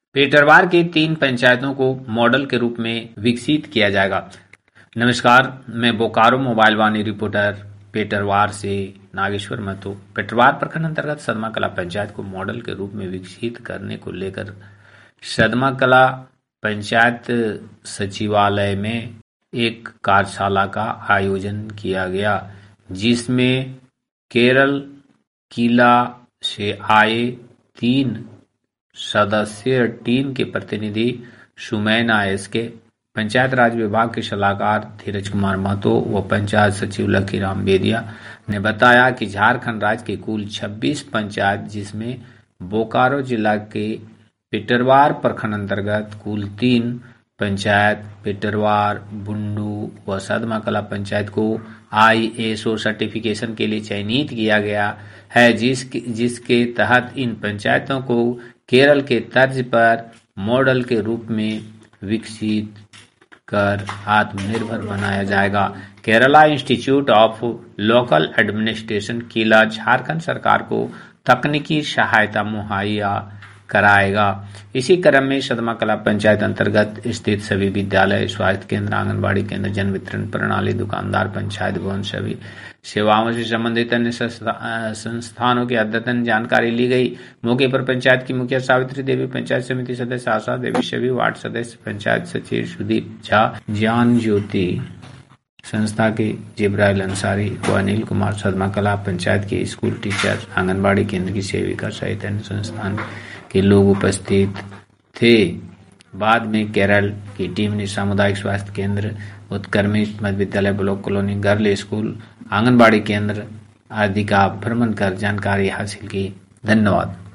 पेटरवार की 3 पंचायतों को मॉडल के रूप में विकसित किया जाएगा। नमस्कार, मैं बोकारो मोबाइल वाणी रिपोर्टर पेटरवार से नागेश्वर महतो। पेटरवार प्रखंड अंतर्गत सदमा कला पंचायत को मॉडल के रूप में विकसित करने को लेकर सदमा कला पंचायत सचिवालय में एक कार्यशाला का आयोजन किया गया, जिसमें केरल किला से आए 3 सदस्यीय टीम के प्रतिनिधि सुमैना एसके, पंचायत राज विभाग के सलाहकार धीरज कुमार महतो व पंचायत सचिव लकीराम बेदिया ने बताया कि झारखंड राज्य के कुल 26 पंचायत, जिसमें बोकारो जिला के पेटरवार प्रखंड अंतर्गत कुल 3 पंचायत पेटरवार, बुंडू व सदमा कला पंचायत को ISO सर्टिफिकेशन के लिए चयनित किया गया है, जिसके तहत इन पंचायतों को केरल के तर्ज पर मॉडल के रूप में विकसित कर आत्मनिर्भर बनाया जाएगा। Kerala institute of local administration KILA Jharkhand सरकार को तकनीकी सहायता मुहैया कराएगा। इसी क्रम में सदमा कला पंचायत अंतर्गत स्थित सभी विद्यालय, स्वास्थ्य केंद्र, आंगनबाड़ी केंद्र, जन वितरण प्रणाली, दुकानदार, पंचायत भवन, सभी सेवाओं से संबंधित अन्य संस्थानों की अद्यतन जानकारी ली गई। मौके पर पंचायत की मुखिया सावित्री देवी, पंचायत समिति सदस्य आशा देवी, सभी वार्ड सदस्य, पंचायत सचिव सुदीप झा, ज्ञान ज्योति संस्था के जिब्राइल अंसारी व अनिल कुमार, सदमा कला पंचायत के स्कूल टीचर, आंगनबाड़ी केंद्र की सेविका सहित अन्य संस्थान के लोग उपस्थित थे। बाद में केरल की टीम ने सामुदायिक स्वास्थ्य केंद्र, उत्कर्मी मध्य विद्यालय, block colony, girl school, anganwadi केंद्र आदि का भ्रमण कर जानकारी हासिल की। धन्यवाद।